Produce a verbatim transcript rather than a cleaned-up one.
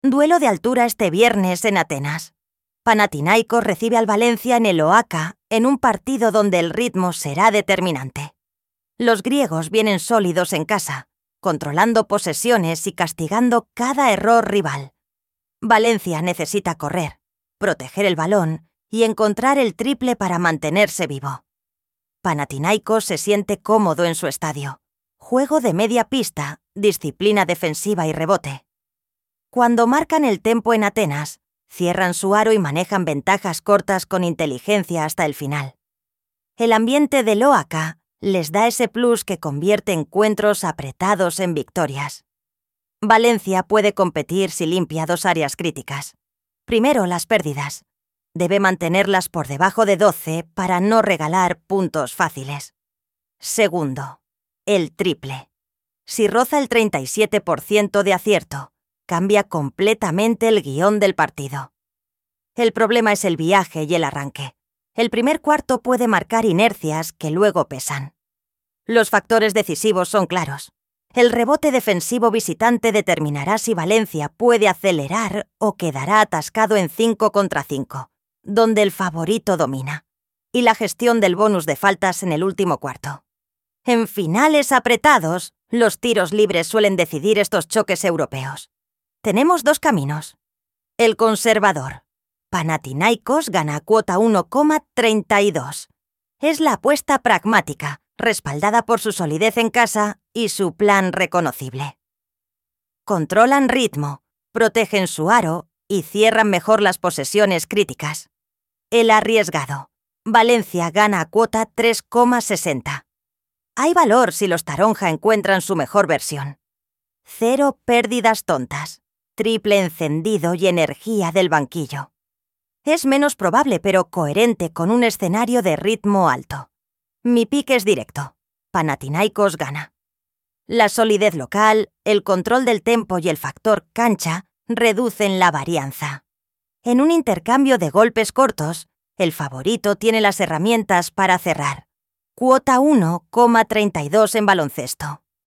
Duelo de altura este viernes en Atenas. Panathinaikos recibe al Valencia en el Oaca en un partido donde el ritmo será determinante. Los griegos vienen sólidos en casa, controlando posesiones y castigando cada error rival. Valencia necesita correr, proteger el balón y encontrar el triple para mantenerse vivo. Panathinaikos se siente cómodo en su estadio. Juego de media pista, disciplina defensiva y rebote. Cuando marcan el tempo en Atenas, cierran su aro y manejan ventajas cortas con inteligencia hasta el final. El ambiente del Oaca les da ese plus que convierte encuentros apretados en victorias. Valencia puede competir si limpia dos áreas críticas. Primero, las pérdidas. Debe mantenerlas por debajo de doce para no regalar puntos fáciles. Segundo, el triple. Si roza el treinta y siete por ciento de acierto, cambia completamente el guión del partido. El problema es el viaje y el arranque. El primer cuarto puede marcar inercias que luego pesan. Los factores decisivos son claros. El rebote defensivo visitante determinará si Valencia puede acelerar o quedará atascado en cinco contra cinco, donde el favorito domina, y la gestión del bonus de faltas en el último cuarto. En finales apretados, los tiros libres suelen decidir estos choques europeos. Tenemos dos caminos. El conservador. Panathinaikos gana cuota uno coma treinta y dos. Es la apuesta pragmática, respaldada por su solidez en casa y su plan reconocible. Controlan ritmo, protegen su aro y cierran mejor las posesiones críticas. El arriesgado. Valencia gana cuota tres coma sesenta. Hay valor si los Taronja encuentran su mejor versión. Cero pérdidas tontas, triple encendido y energía del banquillo. Es menos probable pero coherente con un escenario de ritmo alto. Mi pick es directo. Panathinaikos gana. La solidez local, el control del tempo y el factor cancha reducen la varianza. En un intercambio de golpes cortos, el favorito tiene las herramientas para cerrar. Cuota uno coma treinta y dos en baloncesto.